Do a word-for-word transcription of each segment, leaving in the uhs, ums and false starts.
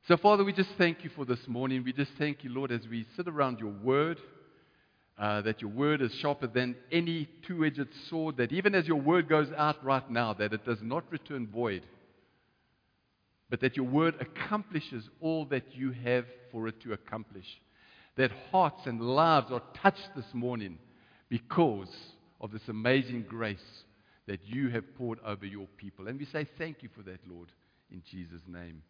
So, Father, we just thank you for this morning. We just thank you, Lord, as we sit around your word, uh, that your word is sharper than any two-edged sword, that even as your word goes out right now, that it does not return void, but that your word accomplishes all that you have for it to accomplish. That hearts and lives are touched this morning because of this amazing grace that you have poured over your people. And we say thank you for that, Lord, in Jesus' name.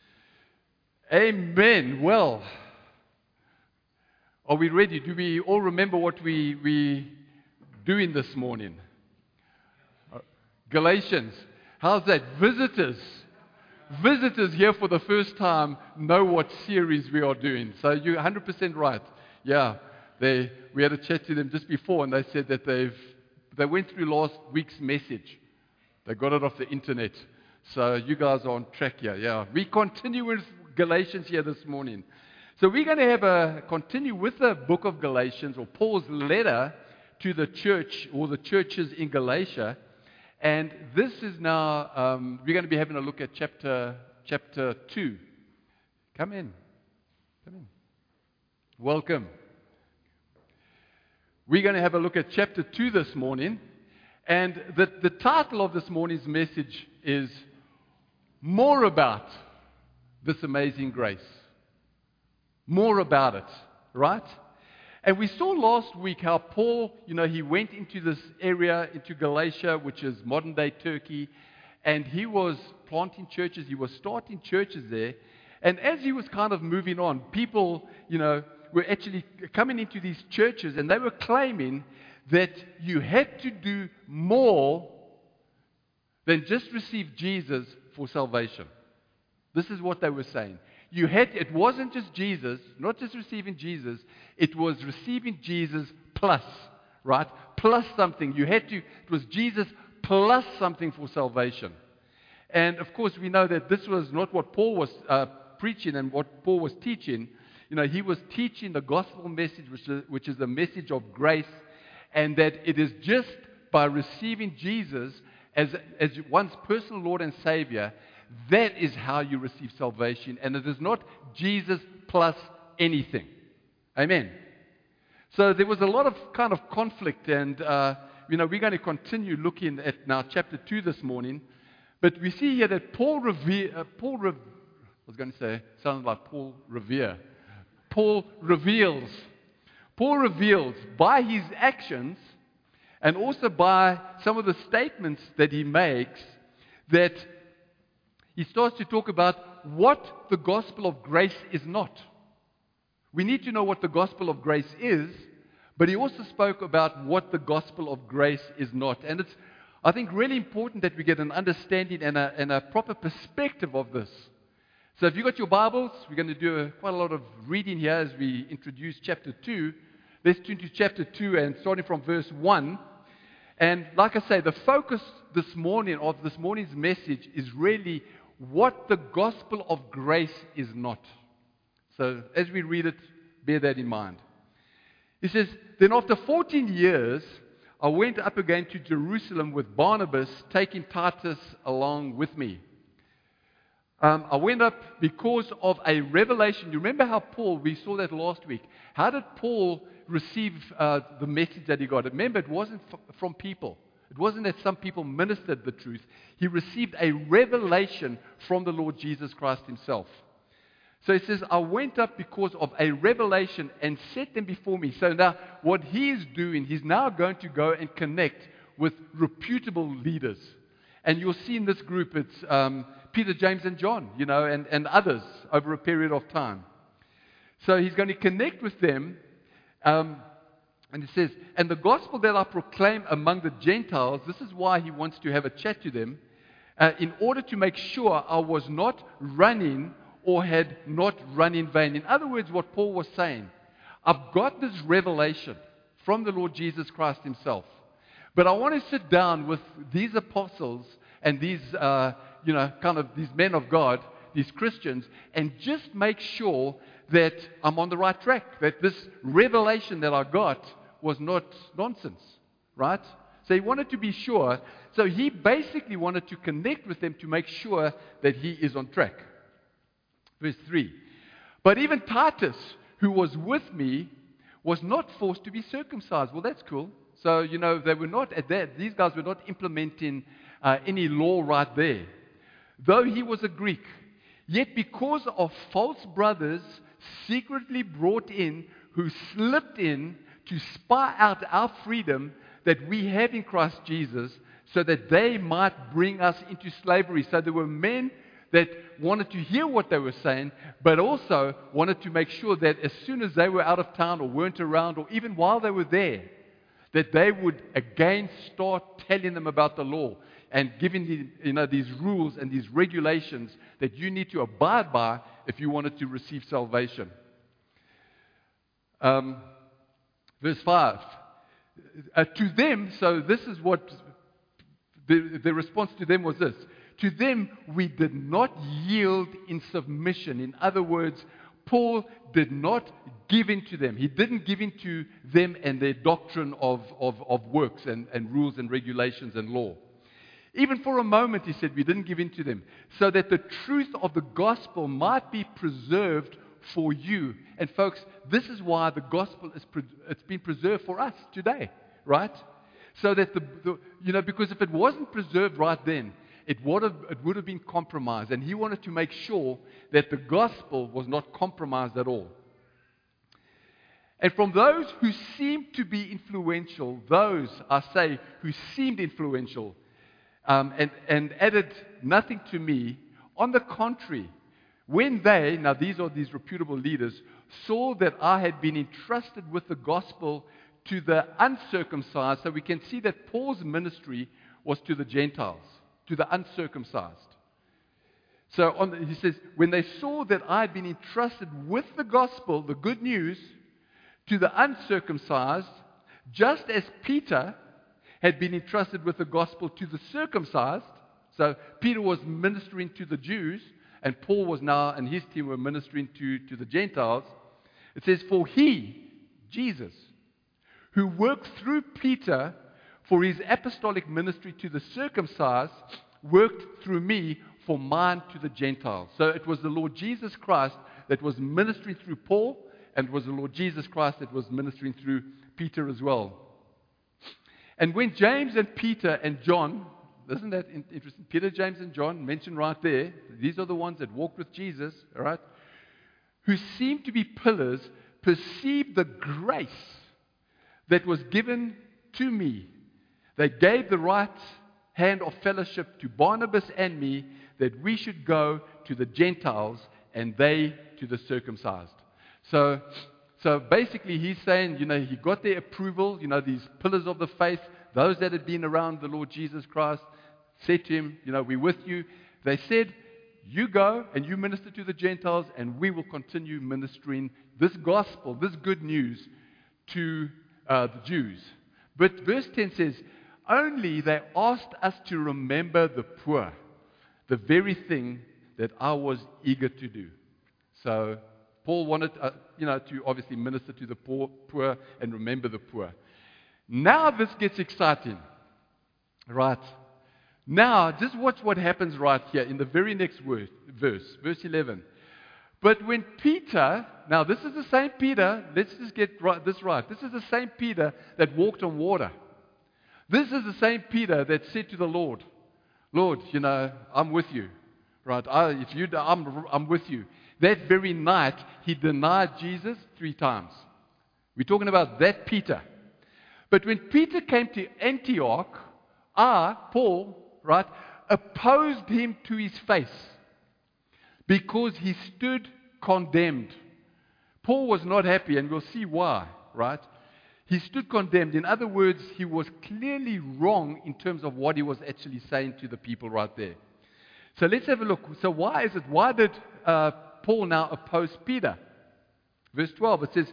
Amen. Well, are we ready? Do we all remember what we we doing this morning? Uh, Galatians. How's that? Visitors. Visitors here for the first time know what series we are doing. So you're one hundred percent right. Yeah, they we had a chat to them just before, and they said that they've they went through last week's message. They got it off the internet. So you guys are on track here. Yeah, we continue with Galatians here this morning. So we're going to have a continue with the book of Galatians, or Paul's letter to the church or the churches in Galatia. And this is now, um, we're going to be having a look at chapter chapter two. Come in. Come in. Welcome. We're going to have a look at chapter two this morning. And the, the title of this morning's message is More About This Amazing Grace. More about it, right? And we saw last week how Paul, you know, he went into this area, into Galatia, which is modern-day Turkey, and he was planting churches, he was starting churches there. And as he was kind of moving on, people, you know, were actually coming into these churches, and they were claiming that you had to do more than just receive Jesus for salvation. This is what they were saying. You had, it wasn't just Jesus, not just receiving Jesus, it was receiving Jesus plus, right? Plus something. You had to, it was Jesus plus something for salvation. And of course, we know that this was not what Paul was uh, preaching and what Paul was teaching. You know, he was teaching the gospel message, which is, which is the message of grace, and that it is just by receiving Jesus as, as one's personal Lord and Savior, that is how you receive salvation, and it is not Jesus plus anything. Amen. So there was a lot of kind of conflict, and uh, you know we're going to continue looking at now chapter two this morning. But we see here that Paul Revere, uh, Paul Re- I was going to say sounds like Paul Revere. Paul reveals, Paul reveals by his actions, and also by some of the statements that he makes, that he starts to talk about what the gospel of grace is not. We need to know what the gospel of grace is, but he also spoke about what the gospel of grace is not. And it's, I think, really important that we get an understanding and a, and a proper perspective of this. So if you've got your Bibles, we're going to do a, quite a lot of reading here as we introduce chapter two. Let's turn to chapter two and starting from verse one. And like I say, the focus this morning of this morning's message is really what the gospel of grace is not. So as we read it, bear that in mind. He says, Then after fourteen years, I went up again to Jerusalem with Barnabas, taking Titus along with me. Um, I went up because of a revelation. You remember how Paul, we saw that last week. How did Paul receive uh, the message that he got? Remember, it wasn't f- from people. It wasn't that some people ministered the truth. He received a revelation from the Lord Jesus Christ himself. So he says, I went up because of a revelation and set them before me. So now what he is doing, he's now going to go and connect with reputable leaders. And you'll see in this group, it's um, Peter, James, and John, you know, and, and others over a period of time. So he's going to connect with them. Um, And it says, and the gospel that I proclaim among the Gentiles, this is why he wants to have a chat to them, uh, in order to make sure I was not running or had not run in vain. In other words, what Paul was saying, I've got this revelation from the Lord Jesus Christ himself, but I want to sit down with these apostles and these, uh, you know, kind of these men of God, these Christians, and just make sure that I'm on the right track, that this revelation that I got was not nonsense, right? So he wanted to be sure. So he basically wanted to connect with them to make sure that he is on track. Verse three. But even Titus, who was with me, was not forced to be circumcised. Well, that's cool. So, you know, they were not at that. These guys were not implementing uh, any law right there. Though he was a Greek, yet because of false brothers secretly brought in, who slipped in to spy out our freedom that we have in Christ Jesus, so that they might bring us into slavery. So there were men that wanted to hear what they were saying, but also wanted to make sure that as soon as they were out of town or weren't around, or even while they were there, that they would again start telling them about the law and giving the, you know, these rules and these regulations that you need to abide by if you wanted to receive salvation. Um, verse five. Uh, to them, so this is what the, the response to them was this. To them, we did not yield in submission. In other words, Paul did not give in to them. He didn't give in to them and their doctrine of, of, of works and, and rules and regulations and law. Even for a moment, he said, we didn't give in to them, so that the truth of the gospel might be preserved for you. And folks, this is why the gospel is pre- it's been preserved for us today, right? So that the, the you know, because if it wasn't preserved right then, it would have it would have been compromised. And he wanted to make sure that the gospel was not compromised at all. And from those who seemed to be influential, those, I say, who seemed influential, um, and, and added nothing to me, on the contrary, when they, now these are these reputable leaders, saw that I had been entrusted with the gospel to the uncircumcised, so we can see that Paul's ministry was to the Gentiles, to the uncircumcised. So on the, he says, when they saw that I had been entrusted with the gospel, the good news, to the uncircumcised, just as Peter had been entrusted with the gospel to the circumcised. So Peter was ministering to the Jews, and Paul was now, and his team were ministering to, to the Gentiles. It says, for he, Jesus, who worked through Peter for his apostolic ministry to the circumcised, worked through me for mine to the Gentiles. So it was the Lord Jesus Christ that was ministering through Paul, and it was the Lord Jesus Christ that was ministering through Peter as well. And when James and Peter and John, isn't that interesting? Peter, James, and John mentioned right there, these are the ones that walked with Jesus, all right, who seemed to be pillars, perceived the grace that was given to me. They gave the right hand of fellowship to Barnabas and me, that we should go to the Gentiles and they to the circumcised. So, so basically he's saying, you know, he got their approval, you know, these pillars of the faith, those that had been around the Lord Jesus Christ, said to him, you know, we're with you. They said, you go and you minister to the Gentiles, and we will continue ministering this gospel, this good news to uh, the Jews. But verse ten says, only they asked us to remember the poor, the very thing that I was eager to do. So Paul wanted, uh, you know, to obviously minister to the poor, poor and remember the poor. Now this gets exciting, right? Now, just watch what happens right here in the very next word, verse, verse eleven. But when Peter, now this is the same Peter, let's just get right, this right. This is the same Peter that walked on water. This is the same Peter that said to the Lord, Lord, you know, I'm with you, right? I, if you, I'm, I'm with you. That very night, he denied Jesus three times. We're talking about that Peter. But when Peter came to Antioch, I, Paul, right, opposed him to his face because he stood condemned. Paul was not happy, and we'll see why, right? He stood condemned. In other words, he was clearly wrong in terms of what he was actually saying to the people right there. So let's have a look. So why is it? Why did uh, Paul now oppose Peter? Verse twelve, it says,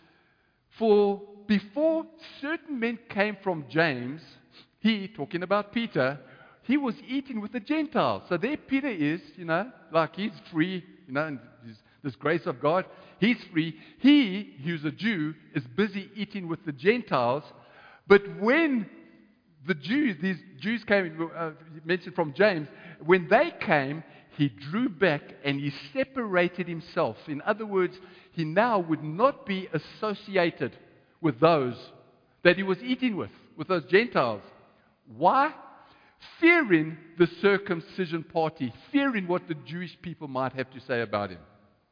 for before certain men came from James, he, talking about Peter, he was eating with the Gentiles. So there Peter is, you know, like he's free, you know, and this grace of God, he's free. He, who's a Jew, is busy eating with the Gentiles. But when the Jews, these Jews came, uh, mentioned from James, when they came, he drew back and he separated himself. In other words, he now would not be associated with those that he was eating with, with those Gentiles. Why? Fearing the circumcision party, fearing what the Jewish people might have to say about him.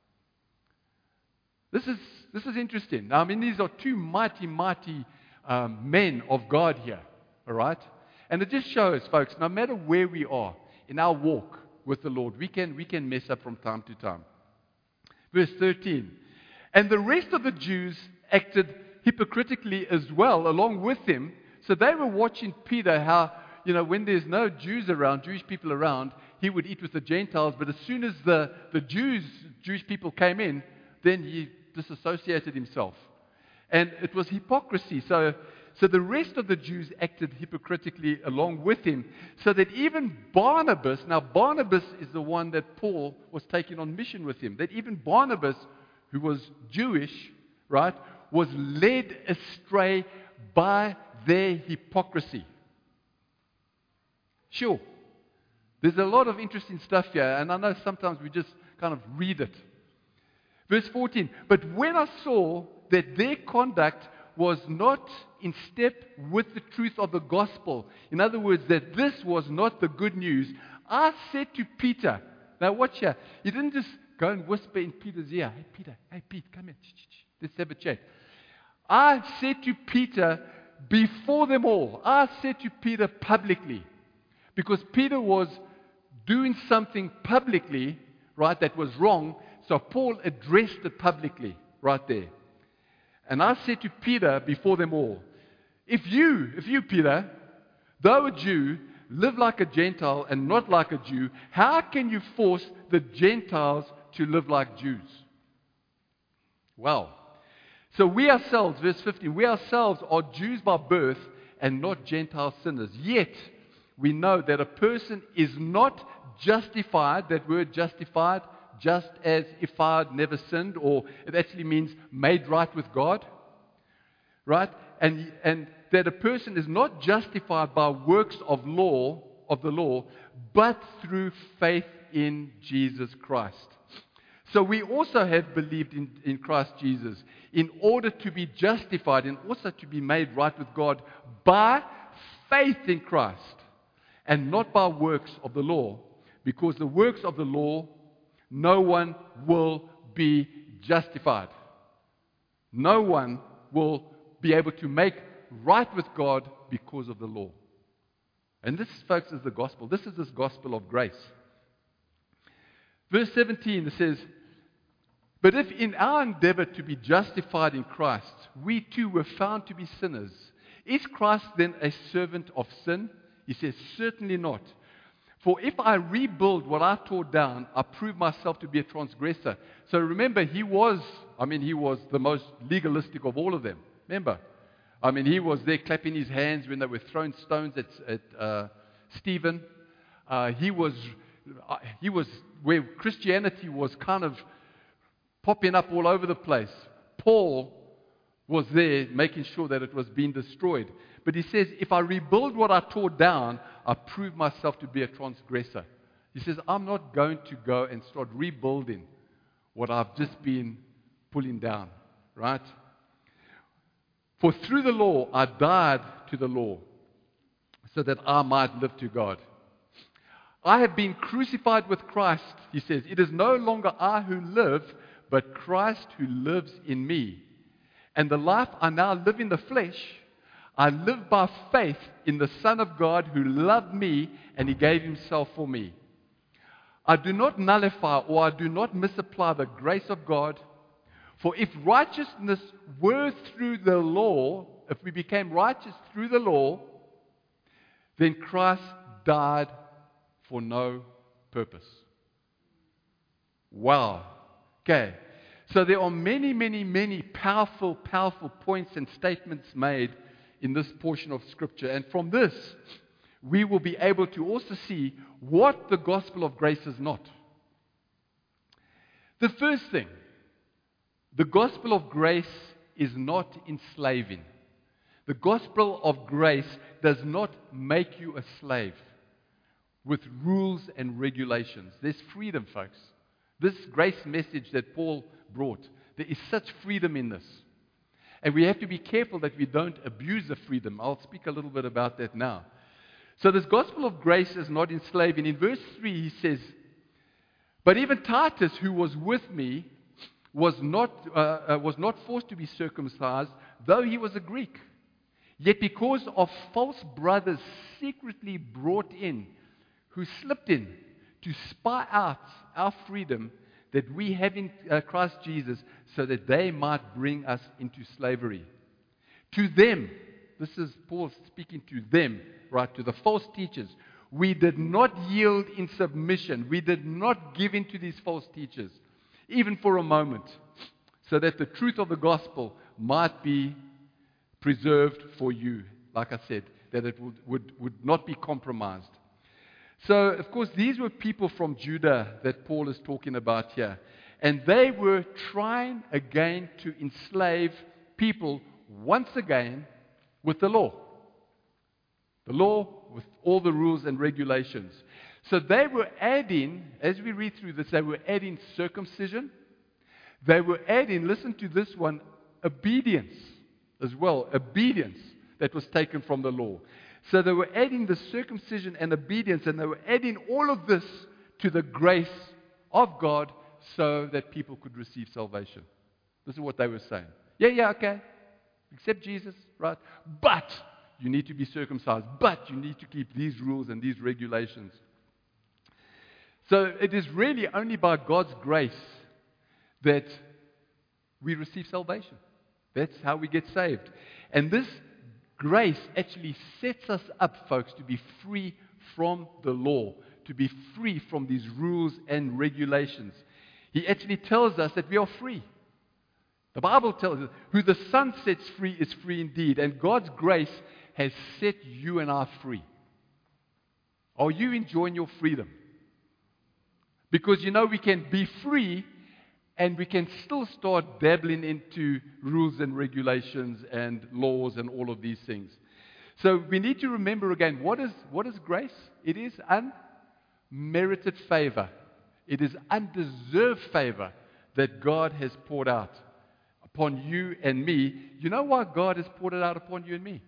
This is, this is interesting. Now, I mean, these are two mighty, mighty um, men of God here, all right? And it just shows, folks, no matter where we are in our walk with the Lord, we can, we can mess up from time to time. Verse thirteen. And the rest of the Jews acted hypocritically as well, along with him. So they were watching Peter, how, you know, when there's no Jews around, Jewish people around, he would eat with the Gentiles. But as soon as the, the Jews, Jewish people came in, then he disassociated himself. And it was hypocrisy. So, so the rest of the Jews acted hypocritically along with him. So that even Barnabas, now Barnabas is the one that Paul was taking on mission with him. That even Barnabas, who was Jewish, right, was led astray by their hypocrisy. Sure. There's a lot of interesting stuff here, and I know sometimes we just kind of read it. Verse fourteen, but when I saw that their conduct was not in step with the truth of the gospel, in other words, that this was not the good news, I said to Peter, now watch here, he didn't just go and whisper in Peter's ear, hey Peter, hey Pete, come here, let's have a chat. I said to Peter before them all, I said to Peter publicly, because Peter was doing something publicly, right, that was wrong. So Paul addressed it publicly right there. And I said to Peter before them all, if you, if you, Peter, though a Jew, live like a Gentile and not like a Jew, how can you force the Gentiles to live like Jews? Well, so we ourselves, verse fifteen, we ourselves are Jews by birth and not Gentile sinners. Yet, we know that a person is not justified, that word justified, just as if I had never sinned, or it actually means made right with God, right? And, and that a person is not justified by works of law, of the law, but through faith in Jesus Christ. So we also have believed in, in Christ Jesus in order to be justified and also to be made right with God by faith in Christ and not by works of the law, because the works of the law no one will be justified. No one will be able to make right with God because of the law. And this, folks, is the gospel. This is this gospel of grace. Verse seventeen, it says, but if in our endeavor to be justified in Christ, we too were found to be sinners, is Christ then a servant of sin? He says, certainly not. For if I rebuild what I tore down, I prove myself to be a transgressor. So remember, he was, I mean, he was the most legalistic of all of them. Remember? I mean, he was there clapping his hands when they were throwing stones at, at uh, Stephen. Uh, he was, uh, he was where Christianity was kind of popping up all over the place. Paul was there making sure that it was being destroyed. But he says, if I rebuild what I tore down, I prove myself to be a transgressor. He says, I'm not going to go and start rebuilding what I've just been pulling down, right? For through the law, I died to the law so that I might live to God. I have been crucified with Christ, he says. It is no longer I who live, but Christ who lives in me. And the life I now live in the flesh, I live by faith in the Son of God who loved me and he gave himself for me. I do not nullify or I do not misapply the grace of God. For if righteousness were through the law, if we became righteous through the law, then Christ died for no purpose. Wow. Okay. So there are many, many, many powerful, powerful points and statements made in this portion of Scripture. And from this, we will be able to also see what the gospel of grace is not. The first thing, the gospel of grace is not enslaving. The gospel of grace does not make you a slave. with rules and regulations. There's freedom, folks. This grace message that Paul brought, there is such freedom in this. And we have to be careful that we don't abuse the freedom. I'll speak a little bit about that now. So this gospel of grace is not enslaving. In verse three, he says, "But even Titus, who was with me, was not, uh, uh, was not forced to be circumcised, though he was a Greek. Yet because of false brothers secretly brought in, who slipped in to spy out our freedom that we have in uh, Christ Jesus, so that they might bring us into slavery. To them," this is Paul speaking to them, right, to the false teachers, "we did not yield in submission." We did not give in to these false teachers, even for a moment, so that the truth of the gospel might be preserved for you. Like I said, that it would, would, would not be compromised. So, of course, these were people from Judah that Paul is talking about here. And they were trying again to enslave people once again with the law. The law with all the rules and regulations. So they were adding, as we read through this, they were adding circumcision. They were adding, listen to this one, obedience as well. Obedience that was taken from the law. So they were adding the circumcision and obedience, and they were adding all of this to the grace of God so that people could receive salvation. This is what they were saying. Yeah, yeah, okay. Accept Jesus, right? But you need to be circumcised. But you need to keep these rules and these regulations. So it is really only by God's grace that we receive salvation. That's how we get saved. And this grace actually sets us up, folks, to be free from the law, to be free from these rules and regulations. He actually tells us that we are free. The Bible tells us, who the Son sets free is free indeed. And God's grace has set you and I free. Are you enjoying your freedom? Because, you know, we can be free and we can still start dabbling into rules and regulations and laws and all of these things. So we need to remember again, what is, what is grace? It is unmerited favor. It is undeserved favor that God has poured out upon you and me. You know why God has poured it out upon you and me?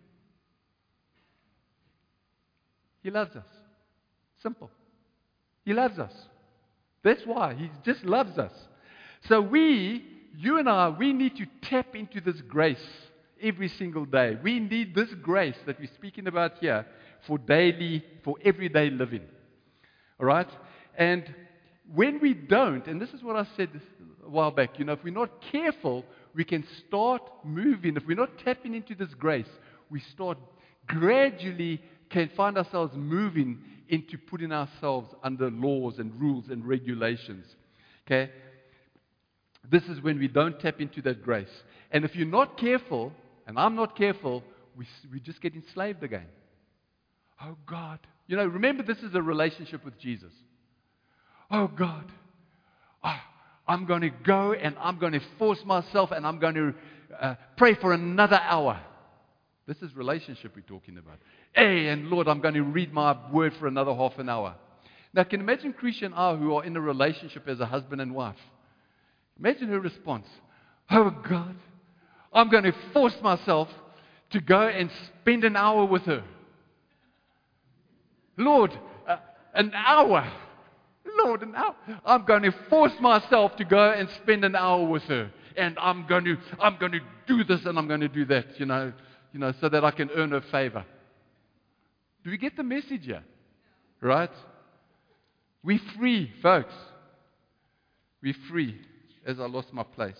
He loves us. Simple. He loves us. That's why. He just loves us. So we, you and I, we need to tap into this grace every single day. We need this grace that we're speaking about here for daily, for everyday living. All right? And when we don't, and this is what I said a while back, you know, if we're not careful, we can start moving. If we're not tapping into this grace, we start gradually can find ourselves moving into putting ourselves under laws and rules and regulations. Okay? This is when we don't tap into that grace. And if you're not careful, and I'm not careful, we, we just get enslaved again. Oh God. You know, remember this is a relationship with Jesus. Oh God. Oh, I'm going to go and I'm going to force myself and I'm going to uh, pray for another hour. This is relationship we're talking about. Hey, and Lord, I'm going to read my word for another half an hour. Now, can you imagine Christian R who are in a relationship as a husband and wife? Imagine her response. Oh God, I'm going to force myself to go and spend an hour with her. Lord, uh, an hour. Lord, an hour. I'm going to force myself to go and spend an hour with her. And I'm going to, I'm going to do this and I'm going to do that, you know, you know, so that I can earn her favor. Do we get the message here? Right? We're free, folks. We're free. As I lost my place.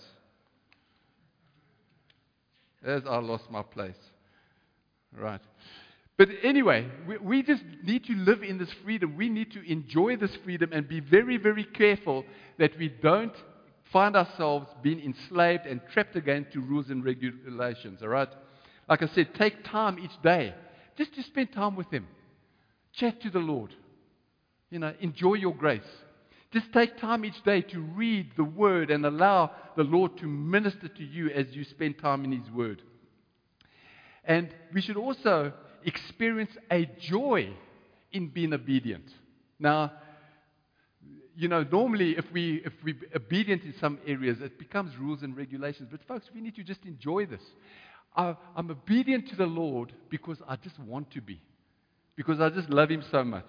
As I lost my place. Right. But anyway, we, we just need to live in this freedom. We need to enjoy this freedom and be very, very careful that we don't find ourselves being enslaved and trapped again to rules and regulations. All right? Like I said, take time each day just to spend time with Him. Chat to the Lord. You know, enjoy your grace. Just take time each day to read the Word and allow the Lord to minister to you as you spend time in His Word. And we should also experience a joy in being obedient. Now, you know, normally if, we, if we're obedient in some areas, it becomes rules and regulations. But folks, we need to just enjoy this. I, I'm obedient to the Lord because I just want to be. Because I just love Him so much.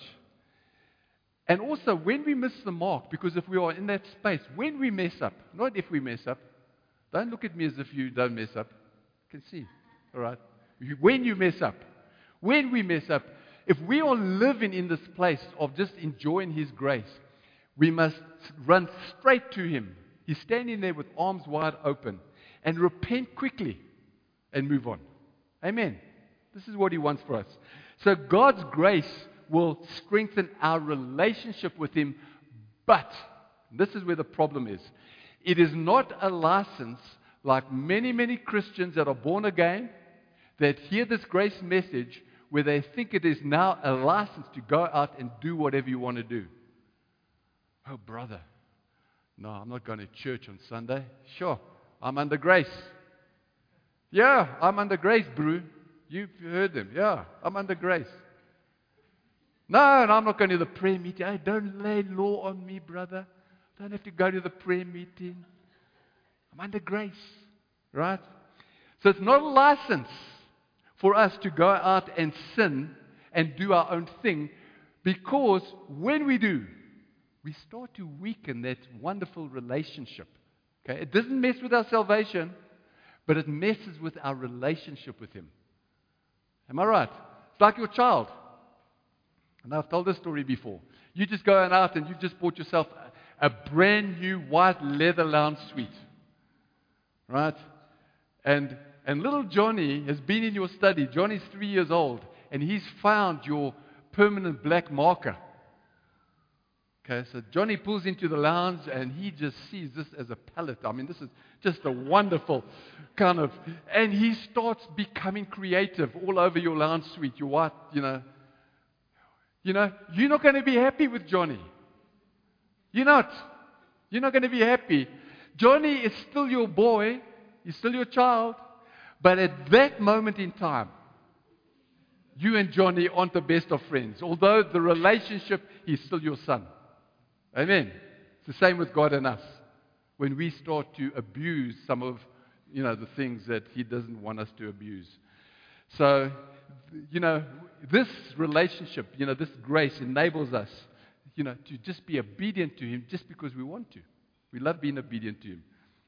And also, when we miss the mark, because if we are in that space, when we mess up, not if we mess up, don't look at me as if you don't mess up. You can see, all right? When you mess up, when we mess up, if we are living in this place of just enjoying His grace, we must run straight to Him. He's standing there with arms wide open, and repent quickly and move on. Amen. This is what He wants for us. So God's grace will strengthen our relationship with Him, but this is where the problem is. It is not a license like many, many Christians that are born again, that hear this grace message, where they think it is now a license to go out and do whatever you want to do. Oh, brother, no, I'm not going to church on Sunday. Sure, I'm under grace. Yeah, I'm under grace, bro. You've heard them. Yeah, I'm under grace. No, no, I'm not going to the prayer meeting. Hey, don't lay law on me, brother. Don't have to go to the prayer meeting. I'm under grace. Right? So it's not a license for us to go out and sin and do our own thing, because when we do, we start to weaken that wonderful relationship. Okay? It doesn't mess with our salvation, but it messes with our relationship with Him. Am I right? It's like your child. And I've told this story before. You just go out and you just bought yourself a, a brand new white leather lounge suite. Right? And and little Johnny has been in your study. Johnny's three years old, and he's found your permanent black marker. Okay, so Johnny pulls into the lounge, and he just sees this as a palette. I mean, this is just a wonderful kind of, and he starts becoming creative all over your lounge suite, your white, you know. You know, you're not going to be happy with Johnny. You're not. You're not going to be happy. Johnny is still your boy. He's still your child. But at that moment in time, you and Johnny aren't the best of friends. Although the relationship, he's still your son. Amen. It's the same with God and us. When we start to abuse some of, you know, the things that He doesn't want us to abuse. So, you know, this relationship, you know, this grace enables us, you know, to just be obedient to Him just because we want to. We love being obedient to Him.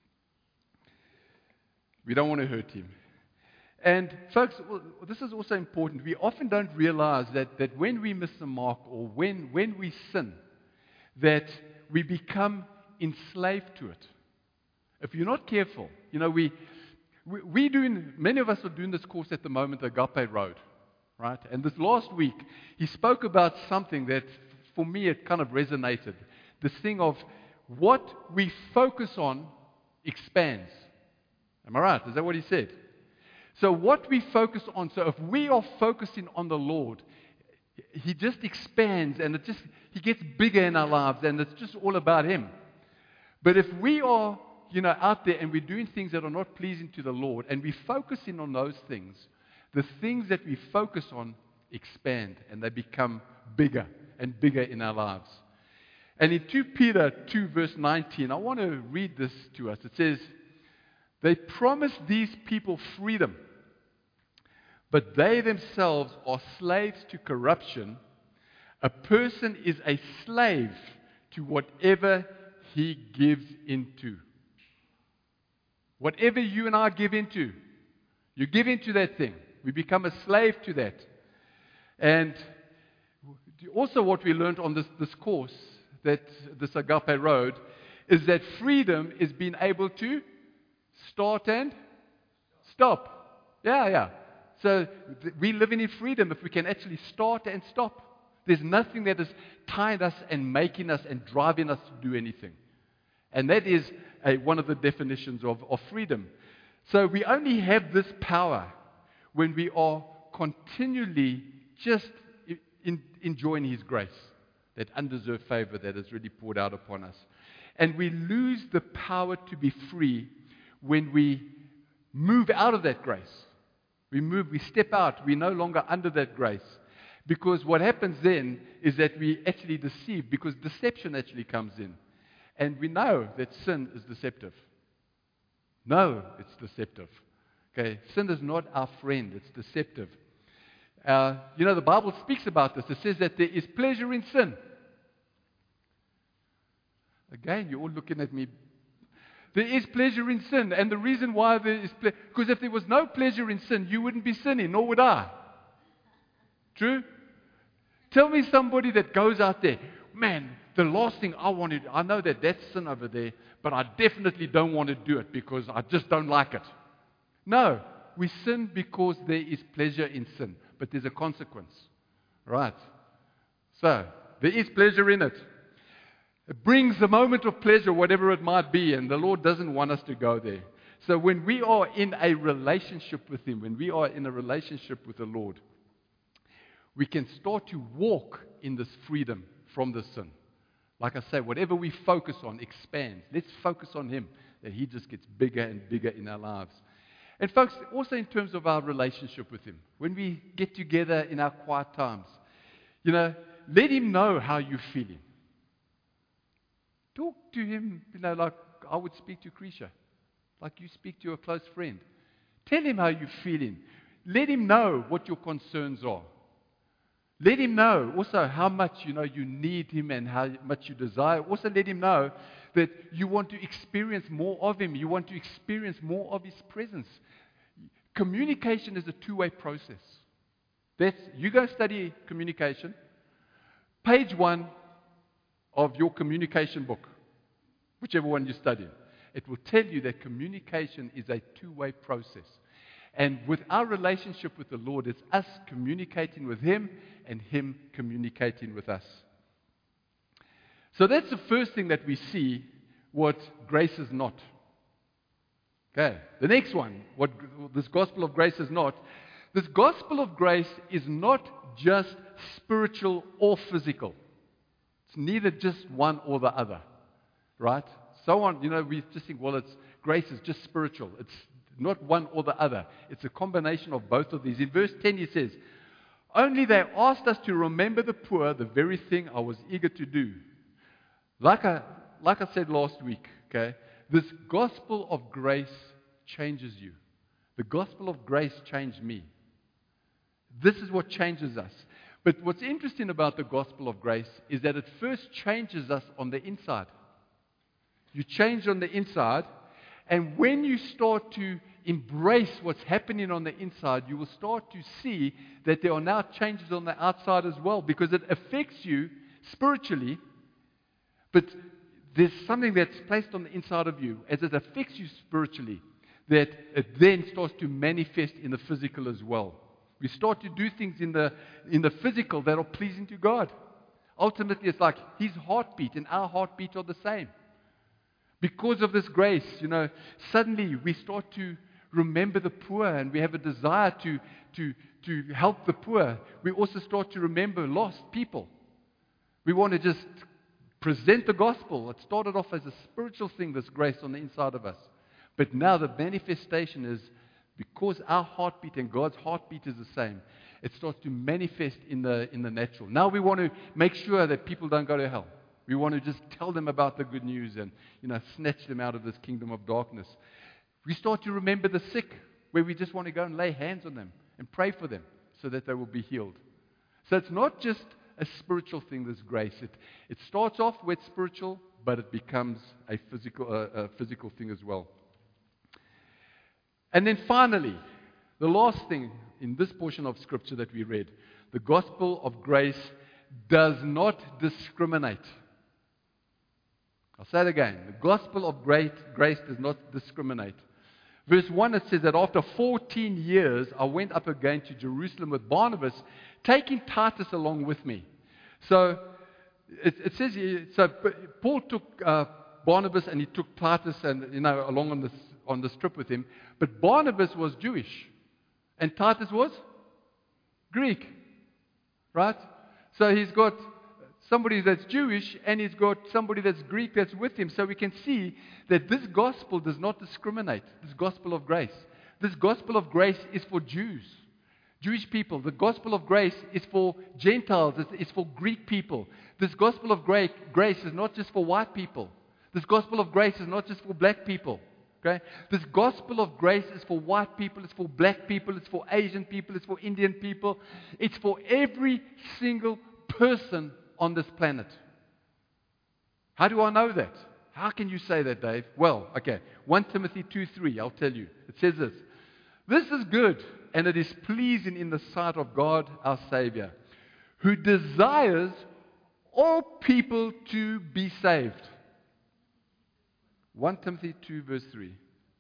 We don't want to hurt Him. And folks, well, this is also important. We often don't realize that, that when we miss the mark, or when, when we sin, that we become enslaved to it. If you're not careful, you know, we, we, we doing, many of us are doing this course at the moment, the Agape Road, right? And this last week, he spoke about something that, for me, it kind of resonated. This thing of what we focus on expands. Am I right? Is that what he said? So what we focus on, so if we are focusing on the Lord, He just expands, and it just He gets bigger in our lives, and it's just all about Him. But if we are, you know, out there and we're doing things that are not pleasing to the Lord, and we're focusing on those things, the things that we focus on expand, and they become bigger and bigger in our lives. And in Second Peter two, verse nineteen, I want to read this to us. It says, they promised these people freedom, but they themselves are slaves to corruption. A person is a slave to whatever he gives into. Whatever you and I give into, you give into that thing. We become a slave to that. And also what we learned on this, this course, that this Agape Road, is that freedom is being able to start and stop. Yeah, yeah. So th- we living in freedom if we can actually start and stop. There's nothing that is tying us and making us and driving us to do anything. And that is a, one of the definitions of, of freedom. So we only have this power when we are continually just in, enjoying His grace, that undeserved favor that is really poured out upon us. And we lose the power to be free when we move out of that grace. We move, we step out, we're no longer under that grace. Because what happens then is that we actually deceive, because deception actually comes in. And we know that sin is deceptive. No, it's deceptive. Okay, sin is not our friend, it's deceptive. Uh, you know, the Bible speaks about this. It says that there is pleasure in sin. Again, you're all looking at me. There is pleasure in sin, and the reason why there is pleasure, because if there was no pleasure in sin, you wouldn't be sinning, nor would I. True? Tell me somebody that goes out there, man, the last thing I want to do, I know that that's sin over there, but I definitely don't want to do it because I just don't like it. No, we sin because there is pleasure in sin, but there's a consequence. Right? So, there is pleasure in it. It brings a moment of pleasure, whatever it might be, and the Lord doesn't want us to go there. So when we are in a relationship with Him, when we are in a relationship with the Lord, we can start to walk in this freedom from the sin. Like I say, whatever we focus on expands. Let's focus on Him, that He just gets bigger and bigger in our lives. And folks, also in terms of our relationship with Him, when we get together in our quiet times, you know, let Him know how you're feeling. Talk to Him, you know, like I would speak to Krisha, like you speak to a close friend. Tell Him how you're feeling. Let Him know what your concerns are. Let Him know also how much, you know, you need Him and how much you desire. Also let Him know that you want to experience more of Him. You want to experience more of His presence. Communication is a two-way process. That's, you go study communication. Page one of your communication book, whichever one you study, it will tell you that communication is a two-way process. And with our relationship with the Lord, it's us communicating with Him and Him communicating with us. So that's the first thing that we see, what grace is not. Okay, the next one, what this gospel of grace is not. This gospel of grace is not just spiritual or physical. It's neither just one or the other, right? So on, you know, we just think, well, it's grace is just spiritual. It's not one or the other. It's a combination of both of these. In verse ten, he says, only they asked us to remember the poor, the very thing I was eager to do. Like I, like I said last week, okay, this gospel of grace changes you. The gospel of grace changed me. This is what changes us. But what's interesting about the gospel of grace is that it first changes us on the inside. You change on the inside, and when you start to embrace what's happening on the inside, you will start to see that there are now changes on the outside as well, because it affects you spiritually, but there's something that's placed on the inside of you as it affects you spiritually, that it then starts to manifest in the physical as well. We start to do things in the in the physical that are pleasing to God. Ultimately, it's like His heartbeat and our heartbeat are the same. Because of this grace, you know, suddenly we start to remember the poor, and we have a desire to, to, to help the poor. We also start to remember lost people. We want to just present the gospel. It started off as a spiritual thing, this grace on the inside of us. But now the manifestation is, because our heartbeat and God's heartbeat is the same, it starts to manifest in the, in the natural. Now we want to make sure that people don't go to hell. We want to just tell them about the good news and, you know, snatch them out of this kingdom of darkness. We start to remember the sick, where we just want to go and lay hands on them and pray for them so that they will be healed. So it's not just a spiritual thing, this grace. It, it starts off with spiritual, but it becomes a physical, uh, a physical thing as well. And then finally, the last thing in this portion of Scripture that we read, the gospel of grace does not discriminate. I'll say it again. The gospel of great grace does not discriminate. Verse one, it says that after fourteen years, I went up again to Jerusalem with Barnabas, taking Titus along with me. So it, it says here, so Paul took uh, Barnabas and he took Titus and, you know, along on this on this trip with him. But Barnabas was Jewish, and Titus was Greek, right? So he's got somebody that's Jewish, and he's got somebody that's Greek that's with him. So we can see that this gospel does not discriminate, this gospel of grace. This gospel of grace is for Jews. Jewish people. The gospel of grace is for Gentiles. It's, it's for Greek people. This gospel of gra- grace is not just for white people. This gospel of grace is not just for black people. Okay? This gospel of grace is for white people, it's for black people, it's for Asian people, it's for Indian people. It's for every single person on this planet. How do I know that? How can you say that, Dave? Well, okay. First Timothy two three, I'll tell you. It says this. This is good, and it is pleasing in the sight of God our Savior, who desires all people to be saved. First Timothy two verse three.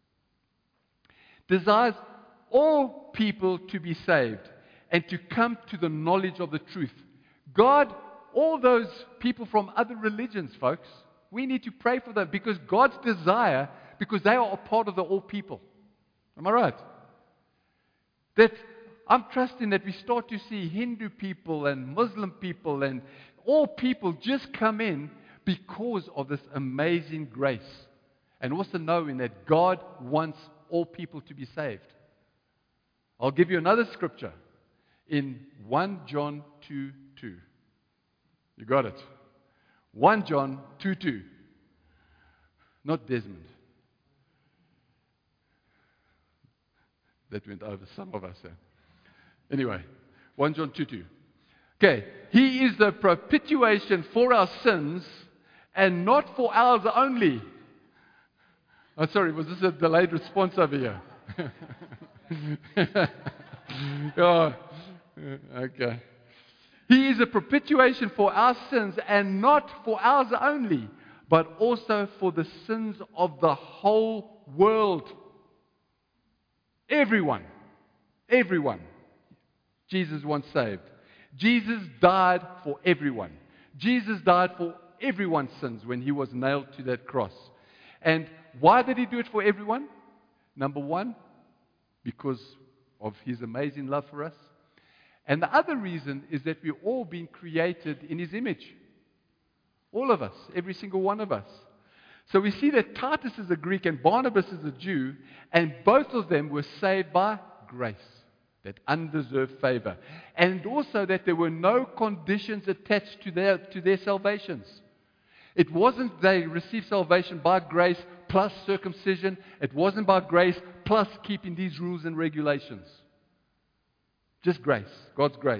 Desires all people to be saved and to come to the knowledge of the truth. God, all those people from other religions, folks, we need to pray for them because God's desire, because they are a part of the all people. Am I right? That I'm trusting that we start to see Hindu people and Muslim people and all people just come in because of this amazing grace. And also knowing that God wants all people to be saved. I'll give you another scripture in First John two two. You got it. First John two two. Not Desmond. That went over some of us. There. Anyway, First John two two. Okay. He is the propitiation for our sins and not for ours only. Oh, sorry, was this a delayed response over here? Oh, okay. He is a propitiation for our sins, and not for ours only, but also for the sins of the whole world. Everyone. Everyone. Jesus wants saved. Jesus died for everyone. Jesus died for everyone's sins when he was nailed to that cross. And why did he do it for everyone? Number one, because of his amazing love for us. And the other reason is that we've all been created in his image. All of us, every single one of us. So we see that Titus is a Greek and Barnabas is a Jew, and both of them were saved by grace, that undeserved favor. And also that there were no conditions attached to their, to their salvations. It wasn't they received salvation by grace plus circumcision. It wasn't by grace plus keeping these rules and regulations. Just grace, God's grace.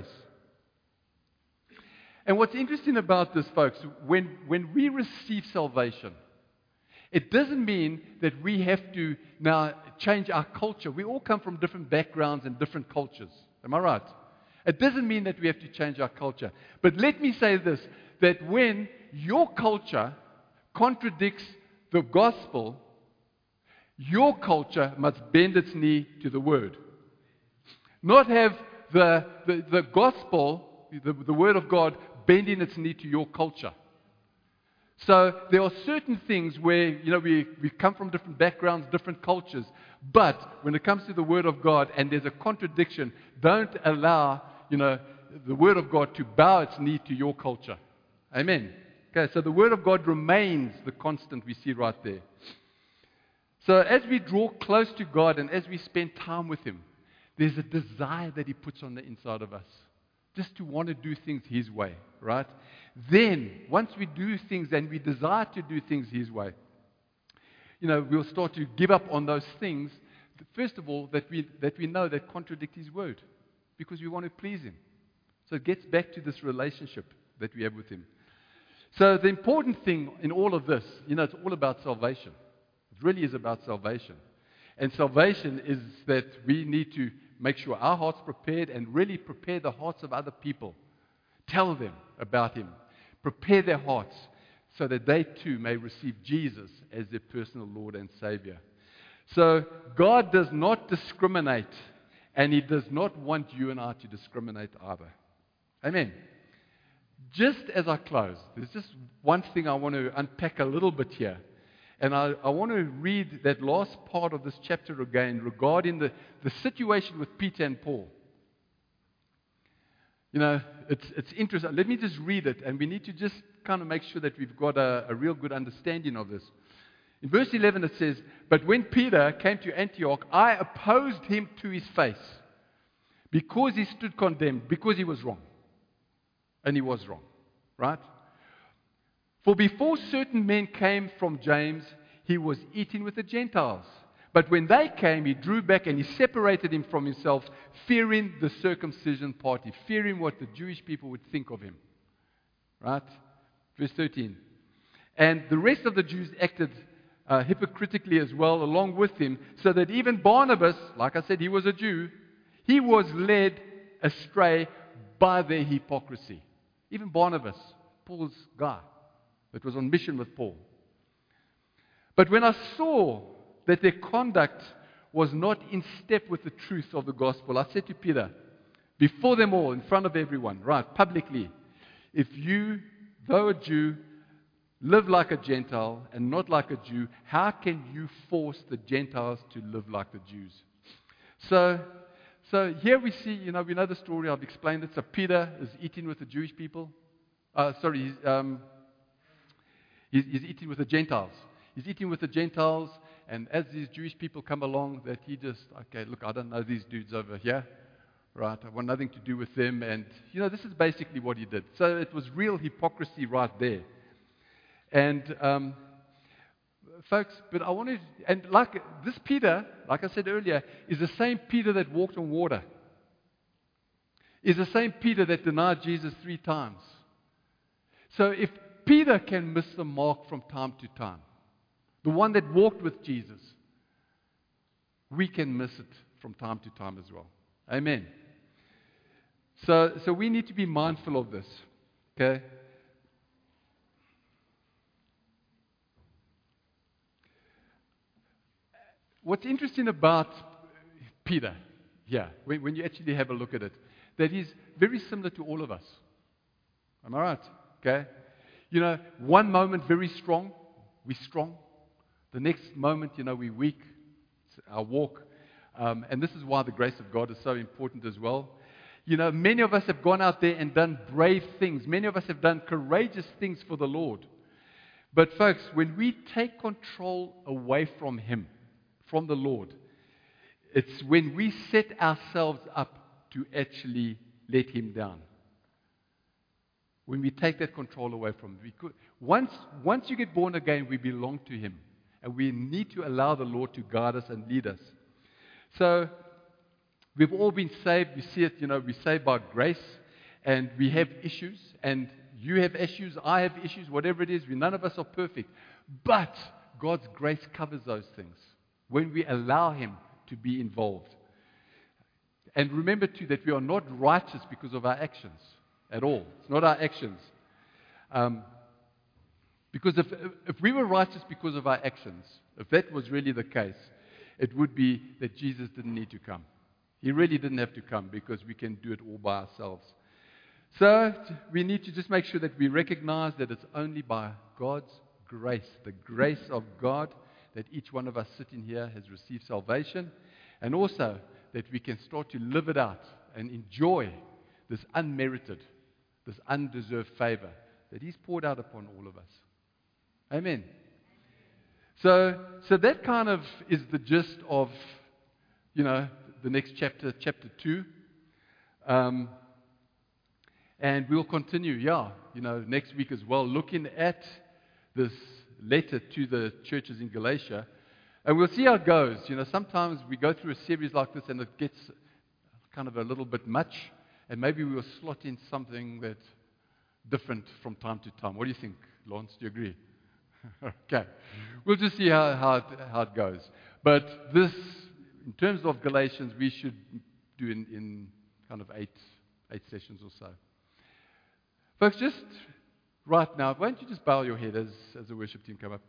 And what's interesting about this, folks, when, when we receive salvation, it doesn't mean that we have to now change our culture. We all come from different backgrounds and different cultures. Am I right? It doesn't mean that we have to change our culture. But let me say this, that when your culture contradicts the gospel, your culture must bend its knee to the word. Not have the, the, the gospel, the, the word of God, bending its knee to your culture. So there are certain things where, you know, we, we come from different backgrounds, different cultures. But when it comes to the word of God and there's a contradiction, don't allow, you know, the word of God to bow its knee to your culture. Amen. Okay, so the word of God remains the constant we see right there. So as we draw close to God and as we spend time with him, there's a desire that he puts on the inside of us. Just to want to do things his way, right? Then, once we do things and we desire to do things his way, you know, we'll start to give up on those things, first of all, that we, that we know that contradict his word, because we want to please him. So it gets back to this relationship that we have with him. So the important thing in all of this, you know, it's all about salvation. It really is about salvation. And salvation is that we need to make sure our hearts are prepared and really prepare the hearts of other people. Tell them about him. Prepare their hearts so that they too may receive Jesus as their personal Lord and Savior. So God does not discriminate, and he does not want you and I to discriminate either. Amen. Just as I close, there's just one thing I want to unpack a little bit here. And I, I want to read that last part of this chapter again regarding the, the situation with Peter and Paul. You know, it's, it's interesting. Let me just read it, and we need to just kind of make sure that we've got a, a real good understanding of this. In verse eleven it says, "But when Peter came to Antioch, I opposed him to his face, Because he stood condemned, because he was wrong. And he was wrong, right? For before certain men came from James, he was eating with the Gentiles. But when they came, he drew back and he separated him from himself, fearing the circumcision party, fearing what the Jewish people would think of him. Right? Verse thirteen. And the rest of the Jews acted uh, hypocritically as well along with him, so that even Barnabas, like I said, he was a Jew, he was led astray by their hypocrisy. Even Barnabas, Paul's guy, that was on mission with Paul. But when I saw that their conduct was not in step with the truth of the gospel, I said to Peter, before them all, in front of everyone, right, publicly, if you, though a Jew, live like a Gentile and not like a Jew, how can you force the Gentiles to live like the Jews? So, so here we see, you know, we know the story, I've explained it. So Peter is eating with the Jewish people. Uh, sorry, he's, um, he's, he's eating with the Gentiles. He's eating with the Gentiles, and as these Jewish people come along, that he just, okay, look, I don't know these dudes over here, right? I want nothing to do with them, and, you know, this is basically what he did. So it was real hypocrisy right there. And, um, folks, but I wanted, and like this Peter, like I said earlier, is the same Peter that walked on water. Is the same Peter that denied Jesus three times. So if Peter can miss the mark from time to time, the one that walked with Jesus, we can miss it from time to time as well. Amen. So, so we need to be mindful of this. Okay? What's interesting about Peter, yeah, when, when you actually have a look at it, that he's very similar to all of us. Am I right? Okay? You know, one moment very strong, we're strong. The next moment, you know, we're weak. It's our walk. Um, and this is why the grace of God is so important as well. You know, many of us have gone out there and done brave things. Many of us have done courageous things for the Lord. But folks, when we take control away from Him, from the Lord, it's when we set ourselves up to actually let Him down. When we take that control away from Him. Because once, once you get born again, we belong to Him. And we need to allow the Lord to guide us and lead us. So, we've all been saved. We see it, you know, we're saved by grace. And we have issues. And you have issues. I have issues. Whatever it is. We, none of us are perfect. But God's grace covers those things. When we allow Him to be involved. And remember too that we are not righteous because of our actions at all. It's not our actions. Um, because if, if we were righteous because of our actions, if that was really the case, it would be that Jesus didn't need to come. He really didn't have to come because we can do it all by ourselves. So we need to just make sure that we recognize that it's only by God's grace, the grace of God, that each one of us sitting here has received salvation, and also that we can start to live it out and enjoy this unmerited, this undeserved favor that He's poured out upon all of us. Amen. So, so that kind of is the gist of, you know, the next chapter, chapter two. Um, and we'll continue, yeah, you know, next week as well, looking at this letter to the churches in Galatia. And we'll see how it goes. You know, sometimes we go through a series like this and it gets kind of a little bit much. And maybe we'll slot in something that's different from time to time. What do you think, Lawrence? Do you agree? Okay. We'll just see how, how, it, how it goes. But this, in terms of Galatians, we should do in, in kind of eight, eight sessions or so. Folks, just right now, why don't you just bow your head as, as the worship team come up?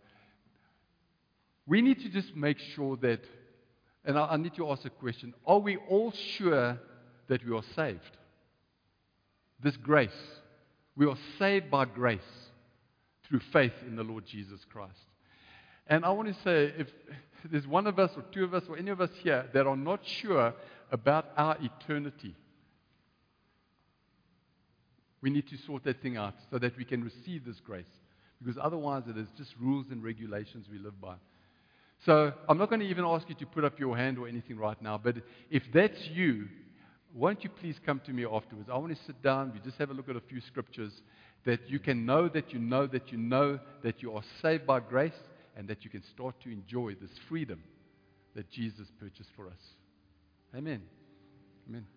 We need to just make sure that, and I, I need to ask a question, are we all sure that we are saved? This grace. We are saved by grace through faith in the Lord Jesus Christ. And I want to say, if there's one of us or two of us or any of us here that are not sure about our eternity, we need to sort that thing out so that we can receive this grace. Because otherwise it is just rules and regulations we live by. So I'm not going to even ask you to put up your hand or anything right now, but if that's you, won't you please come to me afterwards? I want to sit down. We just have a look at a few scriptures that you can know that you know that you know that you are saved by grace and that you can start to enjoy this freedom that Jesus purchased for us. Amen. Amen.